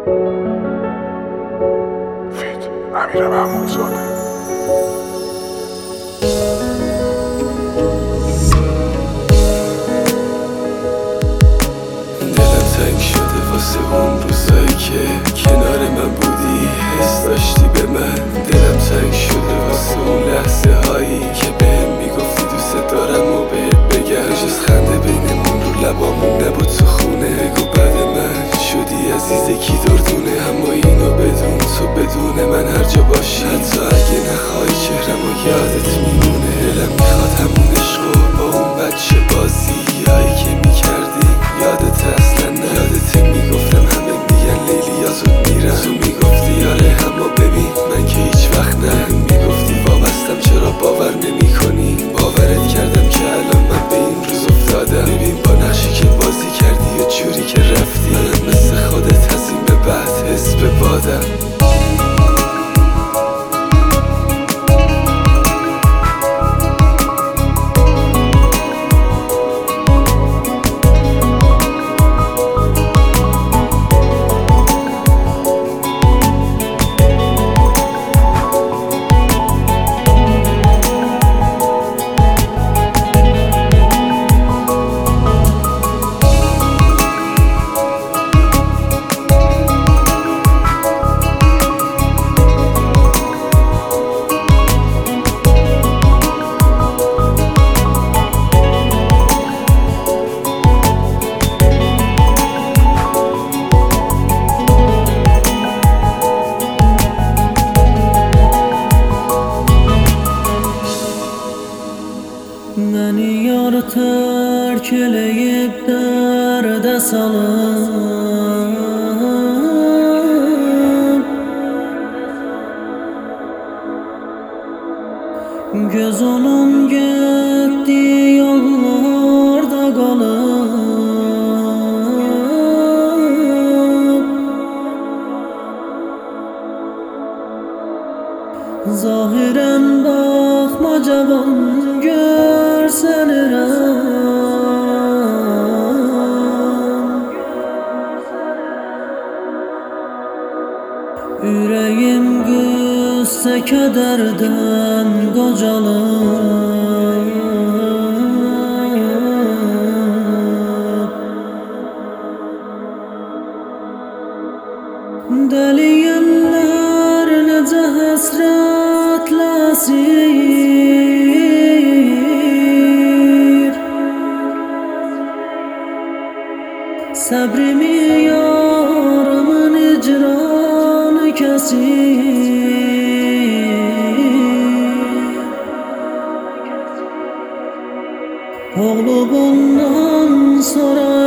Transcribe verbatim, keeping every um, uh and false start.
فیت امیر محمودزاده. دلم تنگ شده واسه اون روزایی که کنار من بودی، حس داشتی به من. دلم تنگ شده واسه اون لحظه هایی که بهم میگفتی دوست دارم و بهت بگم. جز خنده بینمون رو لبامون نبود تو خونه. بگو بعد من شدی عزیز کی دردونه. اما اینو بدون تو بدون من هر جا باشی، حتی اگه نخوای چهرم و یادت میمونه. دلم میخواد همون عشقو با اون بچه بازی هایی که میکردی یادت اصلا نه. یادت میگفتم همه میگن لیلی یا زود میرم، تو میگفتی آره اما ببین من که هیچ وقت نه. میگفتی وابستم چرا باور نمی کنی. باورت کردم که الان من به این روز افتادم. ببین با نقشی که بازی کردی و جوری که رفتی، منم مثل خودت از این به بعد حس به بادم. Məni yar tərk eləyib dərdə salıb, göz onun getdi yollarda qalıb. Zahirən baxma cavan görsənirəm, ürəyim qüssə kədərdən qocalıb. Dəliyənlər necə həsrətləsin, səbrimi yarımın icranı kəsir. Oğlu bundan sonra